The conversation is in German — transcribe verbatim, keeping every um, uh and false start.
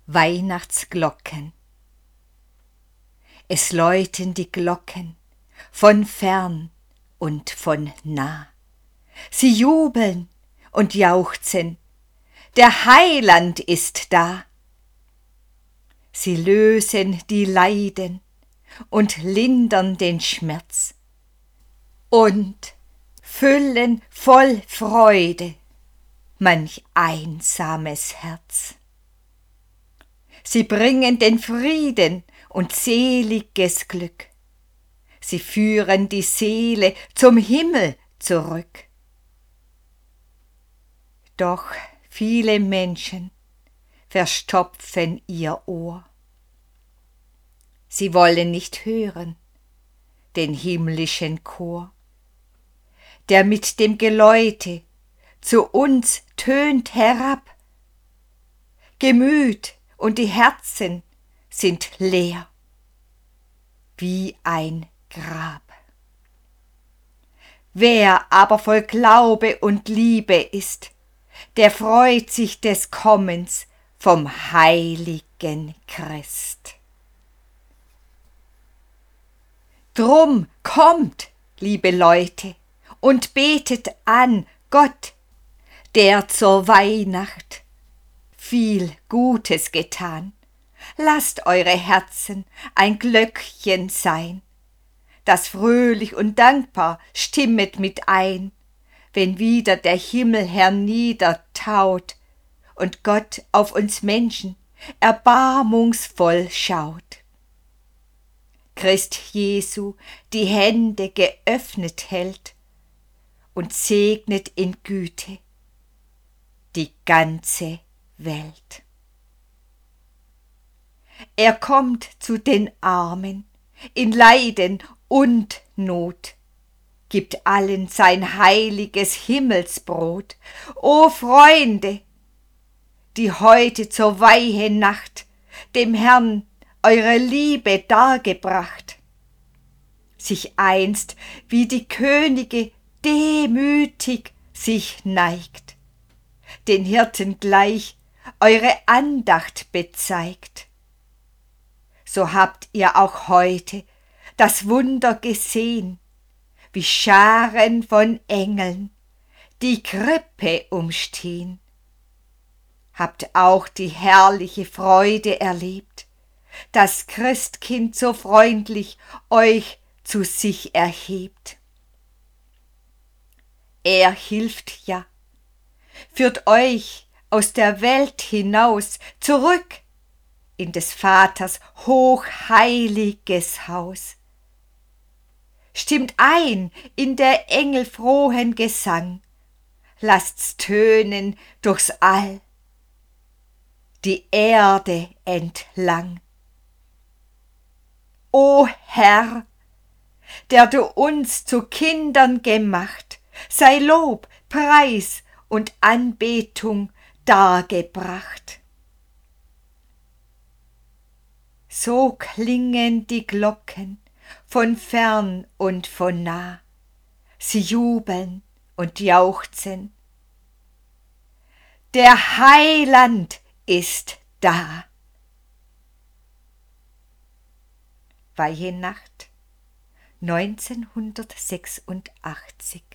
Weihnachtsglocken. Es läuten die Glocken von fern und von nah. Sie jubeln und jauchzen, der Heiland ist da. Sie lösen die Leiden und lindern den Schmerz und füllen voll Freude manch einsames Herz. Sie bringen den Frieden und seliges Glück. Sie führen die Seele zum Himmel zurück. Doch viele Menschen verstopfen ihr Ohr. Sie wollen nicht hören den himmlischen Chor, der mit dem Geläute zu uns tönt herab. Gemüt und die Herzen sind leer wie ein Grab. Wer aber voll Glaube und Liebe ist, der freut sich des Kommens vom heiligen Christ. Drum kommt, liebe Leute, und betet an Gott, der zur Weihnacht viel Gutes getan. Lasst eure Herzen ein Glöckchen sein, das fröhlich und dankbar stimmet mit ein, wenn wieder der Himmel herniedertaut und Gott auf uns Menschen erbarmungsvoll schaut. Christ Jesu die Hände geöffnet hält und segnet in Güte die ganze Welt. Er kommt zu den Armen in Leiden und Not, gibt allen sein heiliges Himmelsbrot. O Freunde, die heute zur Weihenacht dem Herrn eure Liebe dargebracht, sich einst wie die Könige demütig sich neigt, den Hirten gleich eure Andacht bezeigt. So habt ihr auch heute das Wunder gesehen, wie Scharen von Engeln die Krippe umstehen. Habt auch die herrliche Freude erlebt, das Christkind so freundlich euch zu sich erhebt. Er hilft ja, führt euch aus der Welt hinaus, zurück in des Vaters hochheiliges Haus. Stimmt ein in der Engel frohen Gesang, lasst's tönen durchs All, die Erde entlang. O Herr, der du uns zu Kindern gemacht, sei Lob, Preis und Anbetung dargebracht. So klingen die Glocken von fern und von nah, sie jubeln und jauchzen. Der Heiland ist da. Weihenacht neunzehnhundertsechsundachtzig.